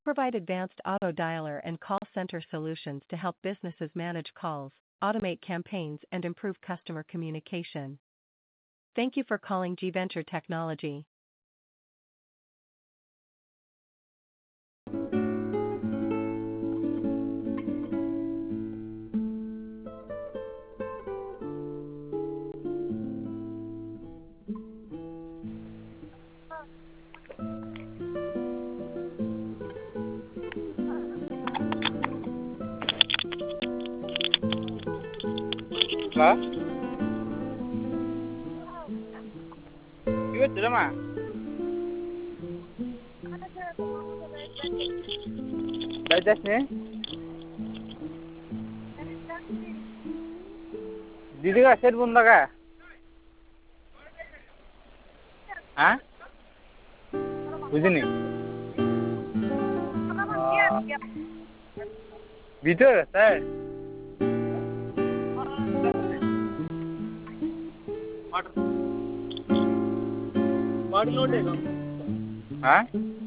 Provide advanced auto dialer and call center solutions to help businesses manage calls, automate campaigns, and improve customer communication. Thank you for calling G Venture Technology. Hả? Biết rồi đó mà. Digest ne? दीदी का set बंदा का? हाँ? बुझिनी? ভিতর তাই हाँ